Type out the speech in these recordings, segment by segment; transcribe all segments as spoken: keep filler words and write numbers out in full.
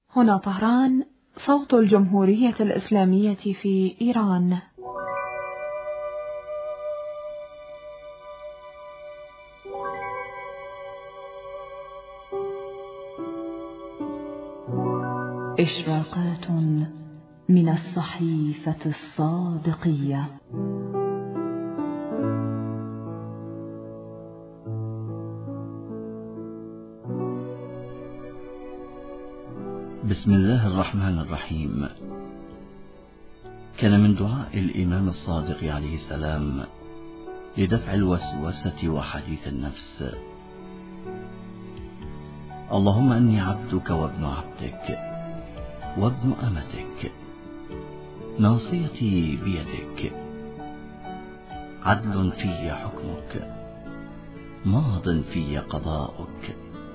هنا طهران، صوت الجمهورية الإسلامية في إيران. إشراقات من الصحيفة الصادقية. بسم الله الرحمن الرحيم. كان من دعاء الإمام الصادق عليه السلام لدفع الوسوسة وحديث النفس: اللهم أني عبدك وابن عبدك وابن أمتك، ناصيتي بيدك، عدل في حكمك، ماض في قضاؤك.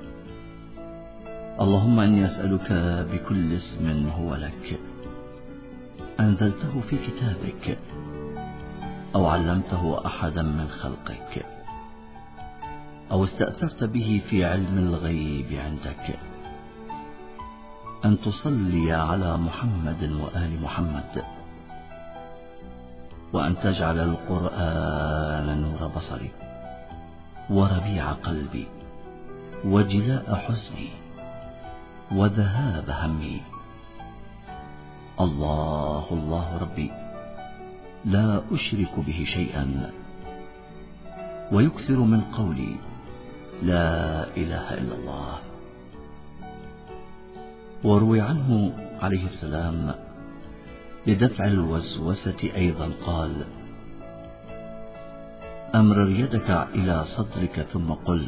اللهم أني أسألك بكل اسم هو لك، أنزلته في كتابك أو علمته أحدا من خلقك أو استأثرت به في علم الغيب عندك، أن تصلي على محمد وآل محمد، وأن تجعل القرآن نور بصري وربيع قلبي وجلاء حزني وذهاب همي. الله الله ربي لا أشرك به شيئا، ويكثر من قولي لا إله إلا الله. وروي عنه عليه السلام لدفع الوسوسة أيضا قال: أمرر يدك إلى صدرك ثم قل: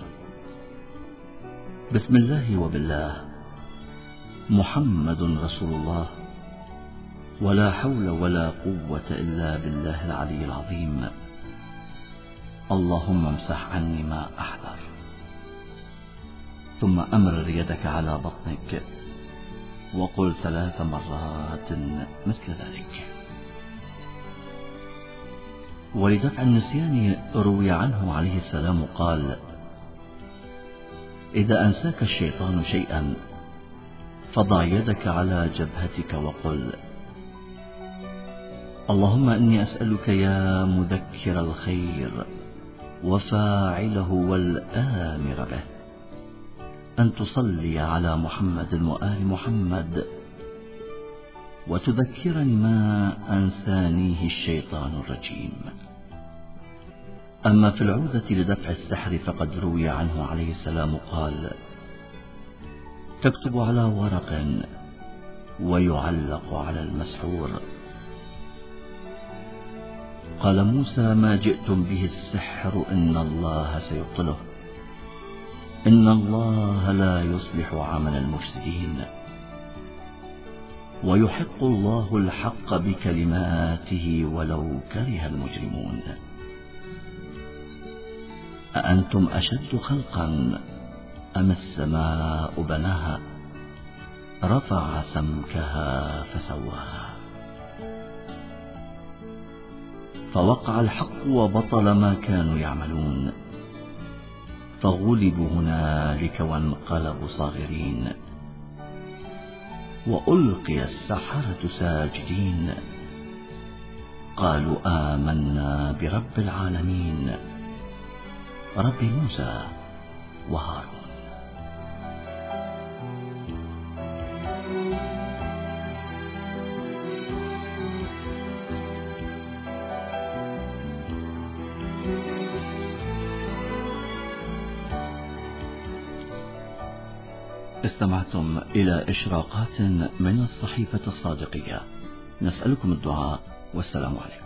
بسم الله وبالله، محمد رسول الله، ولا حول ولا قوة إلا بالله العلي العظيم. اللهم امسح عني ما أحذر. ثم أمرر يدك على بطنك وقل ثلاث مرات مثل ذلك. ولدفع النسيان روي عنه عليه السلام قال: إذا أنساك الشيطان شيئا فضع يدك على جبهتك وقل: اللهم إني أسألك يا مذكر الخير وفاعله والآمر به أن تصلي على محمد وآل محمد وتذكرني ما أنسانيه الشيطان الرجيم. أما في العوذة لدفع السحر فقد روي عنه عليه السلام قال: تكتب على ورق ويعلق على المسحور. قال موسى: ما جئتم به السحر إن الله سيبطله، إن الله لا يصلح عمل المفسدين، ويحق الله الحق بكلماته ولو كره المجرمون. أأنتم أشد خلقا أم السماء بناها، رفع سمكها فسواها. فوقع الحق وبطل ما كانوا يعملون، فغلبوا هنالك وانقلبوا صاغرين، وألقي السحرة ساجدين، قالوا آمنا برب العالمين، رب موسى وهارون. استمعتم إلى إشراقات من الصحيفة الصادقية. نسألكم الدعاء، والسلام عليكم.